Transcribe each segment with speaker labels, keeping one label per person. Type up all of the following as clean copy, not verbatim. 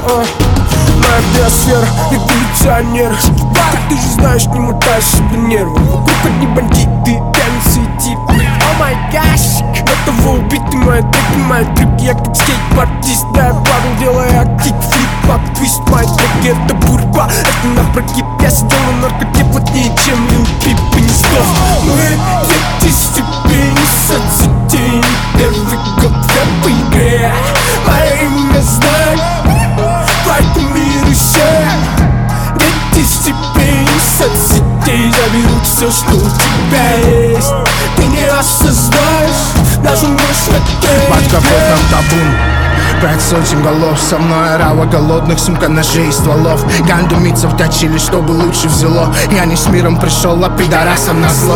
Speaker 1: Моя биосфера, революционер. Так ты же знаешь, не мотай себе нервы. Вокруг одни бандиты, пьяницы и типы. О май гаш, готовы убить мои трюки. Я как скейтбордист, да я падал, делая кикфлип. Пак, твист, мои треки, это бурба, это напрогиб. Я сидел на наркоте плотнее, чем Лил Пип и не сдох. Мы дети степени соцсетей. Первый год в игре, мое имя знает. Флайт мир и все. Дети степени соцсетей заберут все, что у тебя есть. Ты не осознаешь, даже мысль
Speaker 2: под капотом табун. 5 сотен голов, со мной орава голодных, сумка ножей и стволов. Гандумийцев вточили, чтобы лучше взяло. Я не с миром пришел, а пидорасам назло.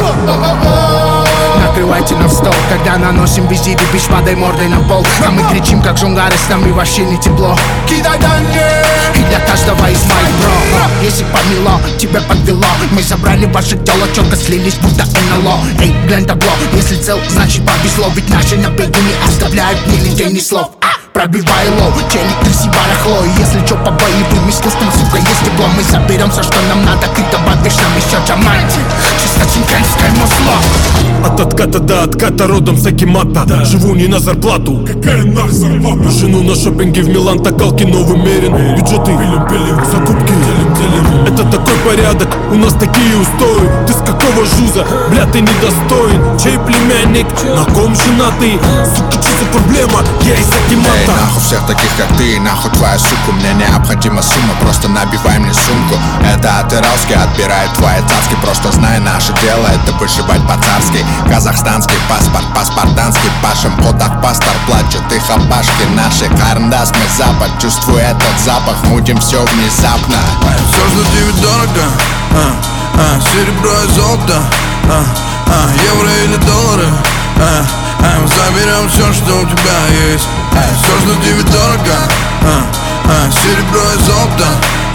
Speaker 2: Накрывайте на стол, когда наносим визиты, бич, падай мордой на пол. А мы кричим, как жонглары, с нами вообще не тепло. Кидай данные! И для каждого из моих бро. Если помело, тебя подвело. Мы забрали ваше тело, четко слились, будто НЛО. Эй, глянь табло, если цел, значит повезло. Ведь наши набеги не оставляют ни линей, ни слов. Пробивай лоу, челик, тряси барахло. И если чё по боевым искусствам, сука, есть тепло. Мы заберем все, что нам надо, ты добавишь нам еще диаманти. Чисто чинканское масло.
Speaker 3: От отката до отката, родом с Акимата. Живу не на зарплату. Какая нах зарплата? Жену на шопинге в Милан, такалки новый мерен. Бюджеты, закупки. Это такой порядок, у нас такие устои. Ты с какого жуза? Бля, ты недостоин. Чей племянник? На ком женатый? Сука, что за проблема? Я из Акимата.
Speaker 4: Нахуй всех таких, как ты, нахуй твоя сука. Мне необходима сумма, просто набивай мне сумку. Это атырауский отбирает твои цацки. Просто знай, наше дело это выживать по-царски. Казахстанский паспорт, паспартанский. Пашем отдах, пастор плачут их опашки. Наши карндас, мы запад, чувствую этот запах. Мутим все внезапно.
Speaker 5: Все, что тебе дорого, серебро и золото, евро или доллары, мы заберем все, что у тебя есть. Все, что тебе дорого, серебро и золото,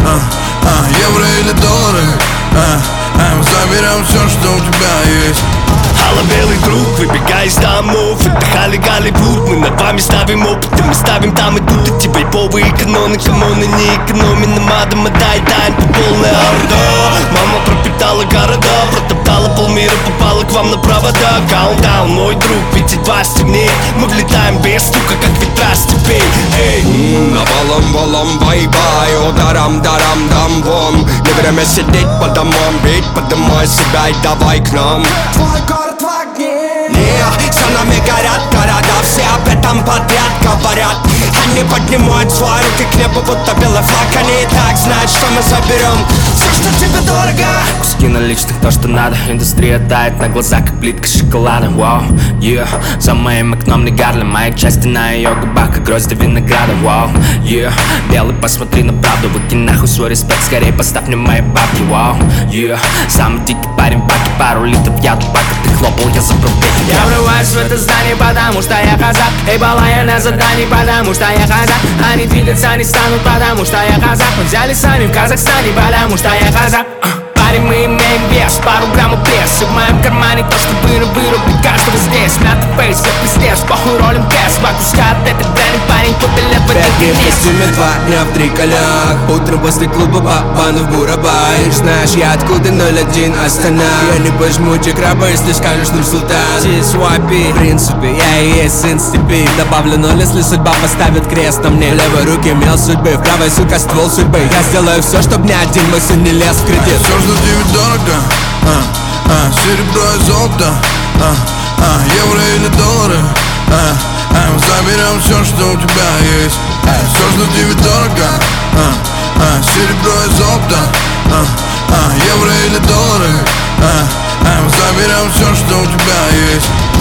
Speaker 5: евро или доллары, мы заберем все, что у тебя есть.
Speaker 6: Белый друг, выбегай из домов. Это Голливуд, мы над вами ставим опыты. Мы ставим там и тут, и тебе повы экономы. Камоны не экономим, нам адама дай по полной орда. Мама пропитала города, протоптала полмира, попала к вам на провода. Каунтдаун, мой друг, ведь едва стемнеет. Мы влетаем без стука, как ветра степей. Эй,
Speaker 7: навалом, бай-бай, о дарам, дам вам. Не время сидеть по домам, ведь подымай себя и давай к нам.
Speaker 5: Твой город в огне.
Speaker 7: За нами горят города, все об этом подряд говорят. Они поднимают свои руки к небу, будто белый флаг. Они и так знают, что мы заберем все, что тебе дорого.
Speaker 8: Куски наличных, то, что надо. Индустрия тает на глазах, как плитка шоколада. Вау, yeah. За моим окном не Гарлем, моя часть на ее губах, как грозди винограда. Вау, yeah. Белый, посмотри на правду, выкинь нахуй свой респект, скорее поставь мне мои бабки. Вау, yeah. Самый дикий парень в баке, пару литров яду, пока ты хлопал, я забрал пеки.
Speaker 9: Я врываюсь в это здание, потому что я казак. Эй, бала, я на задании, потому что я казак. Они двигаться не станут, потому что я казак. Мы взяли сами в Казахстане, потому что я казак. Парень, мы имеем вес, пару граммов пресс. И в моем кармане то, что вырубить каждого здесь. Мятый фейс, как пиздец, похуй ролим кэс. Бакушка от этой дряни, парень, купили в
Speaker 10: Пять дней в костюме, 2 дня в триколях. Утром после клуба попану в Бурабай. Знаешь, я откуда 01 Астана. Я не пожму тебе краба, если скажешь Нур-Султан. Свапи, в принципе, я и есть сын степи. Добавлю 0, если судьба поставит крест на мне. В левой руке мел судьбы, в правой, сука, ствол судьбы. Я сделаю все, чтоб ни один мой сын не лез в кредит.
Speaker 5: Все, что тебе дорого, серебро и золото, евро или доллары, мы заберем все, что у тебя есть. Все, что тебе дорого, серебро и золото, евро или доллары, мы заберем все, что у тебя есть.